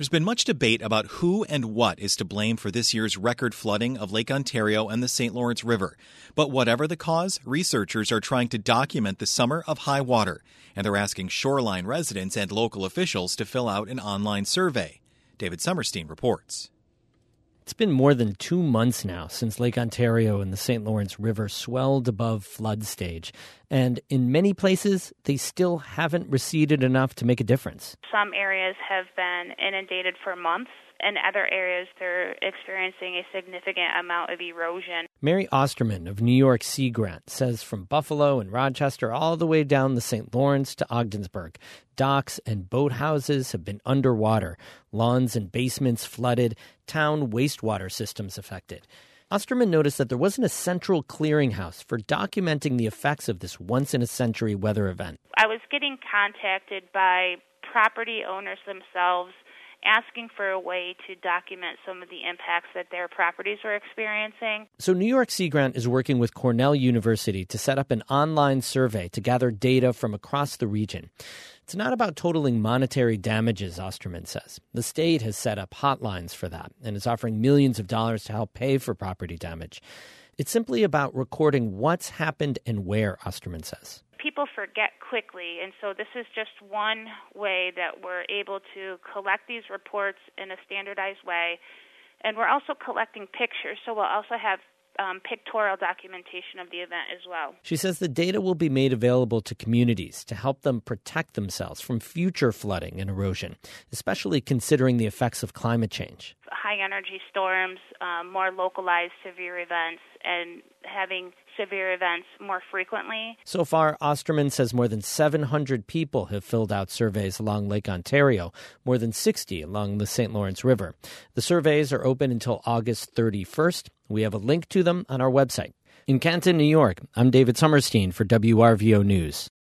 There's been much debate about who and what is to blame for this year's record flooding of Lake Ontario and the St. Lawrence River. But whatever the cause, researchers are trying to document the summer of high water, and they're asking shoreline residents and local officials to fill out an online survey. David Summerstein reports. It's been more than 2 months now since Lake Ontario and the St. Lawrence River swelled above flood stage. And in many places, they still haven't receded enough to make a difference. Some areas have been inundated for months. In other areas, they're experiencing a significant amount of erosion. Mary Osterman of New York Sea Grant says from Buffalo and Rochester all the way down the St. Lawrence to Ogdensburg, docks and boathouses have been underwater, lawns and basements flooded, town wastewater systems affected. Osterman noticed that there wasn't a central clearinghouse for documenting the effects of this once-in-a-century weather event. I was getting contacted by property owners themselves asking for a way to document some of the impacts that their properties were experiencing. So New York Sea Grant is working with Cornell University to set up an online survey to gather data from across the region. It's not about totaling monetary damages, Osterman says. The state has set up hotlines for that and is offering millions of dollars to help pay for property damage. It's simply about recording what's happened and where, Osterman says. People forget quickly, and so this is just one way that we're able to collect these reports in a standardized way. And we're also collecting pictures, so we'll also have pictorial documentation of the event as well. She says the data will be made available to communities to help them protect themselves from future flooding and erosion, especially considering the effects of climate change. High-energy storms, more localized severe events, and having severe events more frequently. So far, Osterman says more than 700 people have filled out surveys along Lake Ontario, more than 60 along the St. Lawrence River. The surveys are open until August 31st. We have a link to them on our website. In Canton, New York, I'm David Summerstein for WRVO News.